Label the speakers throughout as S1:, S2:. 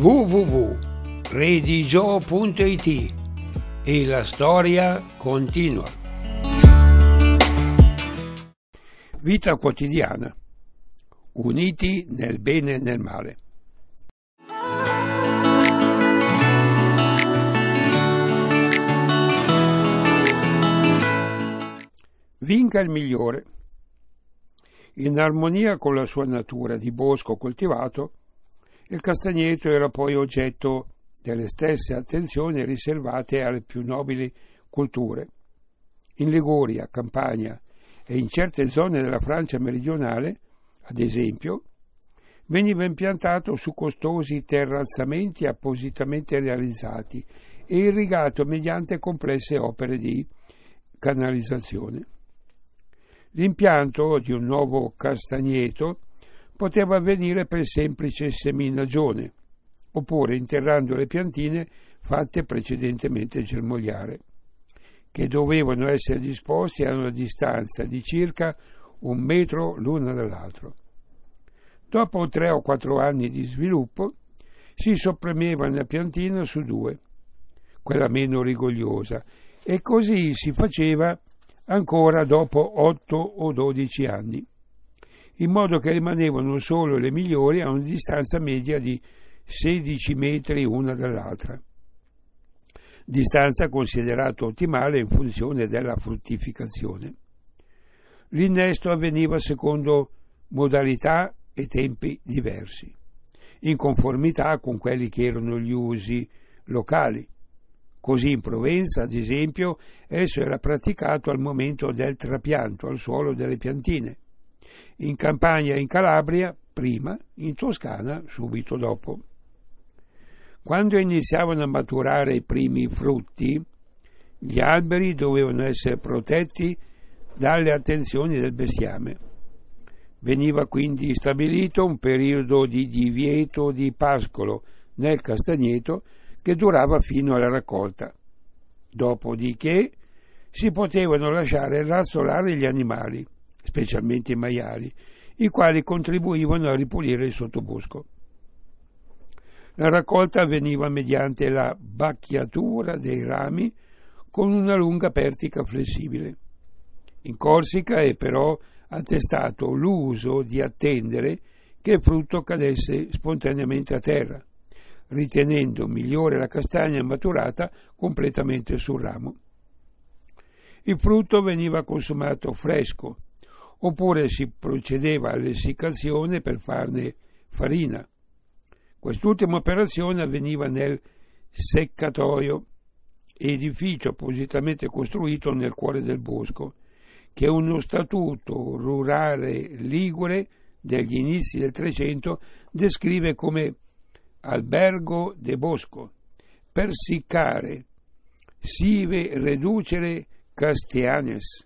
S1: www.redigio.it e la storia continua. Vita quotidiana, uniti nel bene e nel male. Vinca il migliore. In armonia con la sua natura di bosco coltivato, il castagneto era poi oggetto delle stesse attenzioni riservate alle più nobili culture. In Liguria, Campania e in certe zone della Francia meridionale, ad esempio, veniva impiantato su costosi terrazzamenti appositamente realizzati e irrigato mediante complesse opere di canalizzazione. L'impianto di un nuovo castagneto poteva avvenire per semplice seminagione, oppure interrando le piantine fatte precedentemente germogliare, che dovevano essere disposti a una distanza di circa 1 metro l'una dall'altro. Dopo 3 o 4 anni di sviluppo si sopprimeva una piantina su 2, quella meno rigogliosa, e così si faceva ancora dopo 8 o 12 anni, in modo che rimanevano solo le migliori a una distanza media di 16 metri una dall'altra, distanza considerata ottimale in funzione della fruttificazione. L'innesto avveniva secondo modalità e tempi diversi, in conformità con quelli che erano gli usi locali. Così in Provenza, ad esempio, esso era praticato al momento del trapianto al suolo delle piantine, in Campania e in Calabria prima, in Toscana subito dopo. Quando iniziavano a maturare i primi frutti, gli alberi dovevano essere protetti dalle attenzioni del bestiame. Veniva quindi stabilito un periodo di divieto di pascolo nel castagneto che durava fino alla raccolta. Dopodiché si potevano lasciare razzolare gli animali, specialmente i maiali, i quali contribuivano a ripulire il sottobosco. La raccolta avveniva mediante la bacchiatura dei rami con una lunga pertica flessibile. In Corsica è però attestato l'uso di attendere che il frutto cadesse spontaneamente a terra, ritenendo migliore la castagna maturata completamente sul ramo. Il frutto veniva consumato fresco, oppure si procedeva all'essiccazione per farne farina. Quest'ultima operazione avveniva nel seccatoio, edificio appositamente costruito nel cuore del bosco, che uno statuto rurale ligure degli inizi del Trecento descrive come albergo de bosco, per siccare, sive reducere castianes.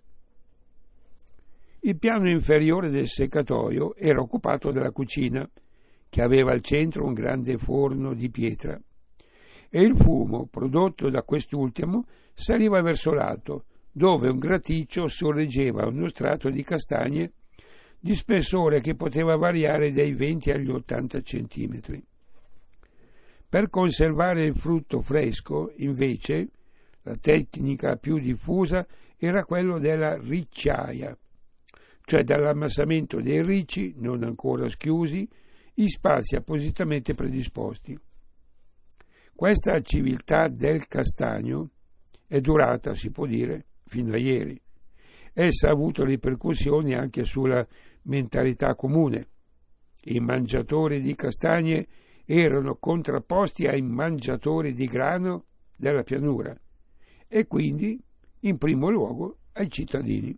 S1: Il piano inferiore del seccatoio era occupato dalla cucina, che aveva al centro un grande forno di pietra, e il fumo prodotto da quest'ultimo saliva verso l'alto, dove un graticcio sorreggeva uno strato di castagne di spessore che poteva variare dai 20 agli 80 centimetri. Per conservare il frutto fresco, invece, la tecnica più diffusa era quella della ricciaia, cioè dall'ammassamento dei ricci, non ancora schiusi, in spazi appositamente predisposti. Questa civiltà del castagno è durata, si può dire, fino a ieri. Essa ha avuto ripercussioni anche sulla mentalità comune. I mangiatori di castagne erano contrapposti ai mangiatori di grano della pianura e quindi, in primo luogo, ai cittadini.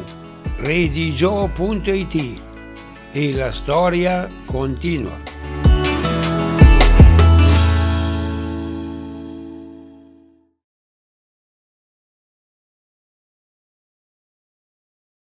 S1: www.redigio.it e la storia continua.